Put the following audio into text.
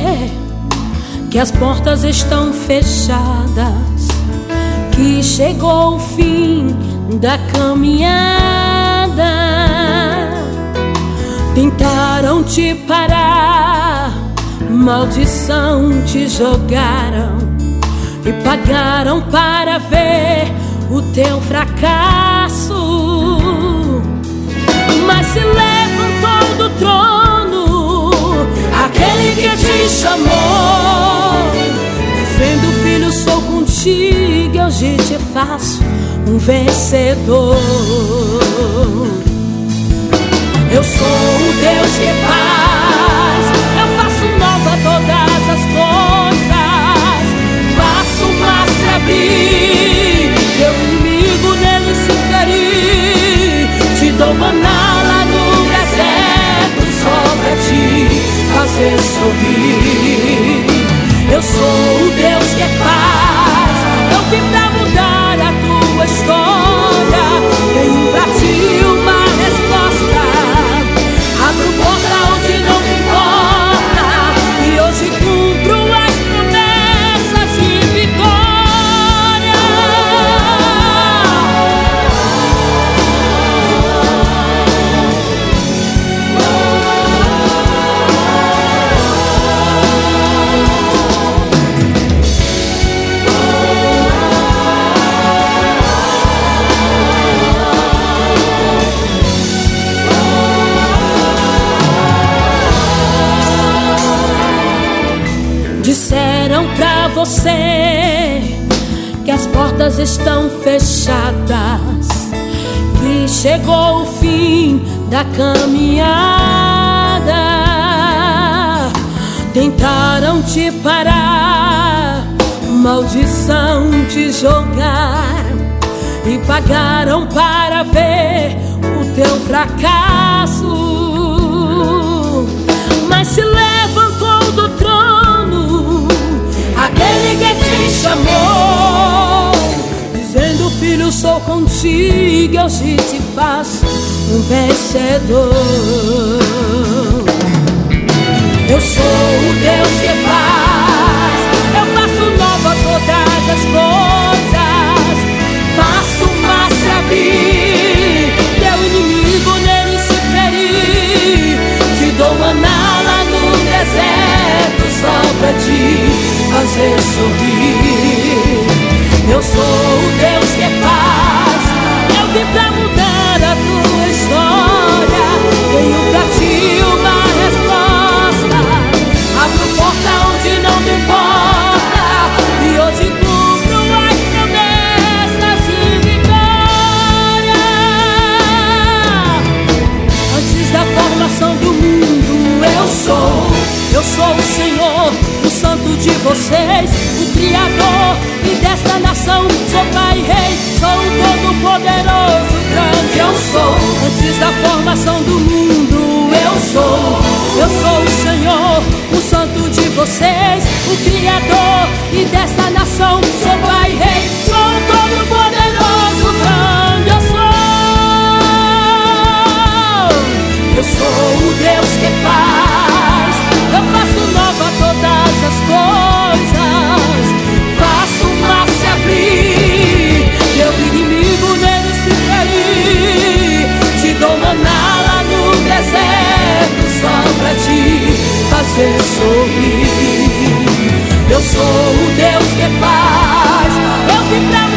que as portas estão fechadas, que chegou o fim da caminhada. Tentaram te parar, maldição te jogaram e pagaram para ver o teu fracasso. Mas se levantou do trono aquele que te chamou, dizendo: filho, sou contigo, eu hoje te faço um vencedor. Eu sou o Deus que faz, eu faço nova todas as coisas, faço o mar se abrir, teu inimigo nele se ferir, te dou maná lá no deserto só pra te fazer sorrir. Eu sou o Deus que faz, eu vim pra mudar a tua história, tenho pra ti uma resposta. Abro porta onde não me importa, e hoje cumpro as promessas de vitória. Disseram pra você que as portas estão fechadas, que chegou o fim da caminhada. Tentaram te parar, maldição te jogaram e pagaram para ver o teu fracasso. Mas se levantou do trono aquele que te chamou, dizendo: filho, sou contigo, eu hoje te faço um vencedor. Eu sou o Deus que faz, eu faço nova todas as coisas, faço o mar se abrir, teu inimigo nele se ferir, te dou maná lá no deserto só pra te fazer sorrir. Eu sou o Deus que faz, eu vim pra mudar a tua história, tenho pra ti uma resposta. Abro porta onde não me importa, e hoje cumpro as promessas de vitória. Antes da formação do mundo eu sou o Senhor, o Santo de vocês, o Criador e desta nação. Sou Pai e Rei, sou o Todo-Poderoso, grande eu sou. Antes da formação do mundo eu sou o Senhor, o Santo de vocês, o Criador e desta nação. Sou Pai e Rei, sou o Todo-Poderoso, grande eu sou. Eu sou o Deus que faz, eu faço nova todas as coisas, faço o mar se abrir, teu inimigo nele se ferir, te dou maná lá no deserto só pra te fazer sorrir. Eu sou o Deus que faz, eu vim pra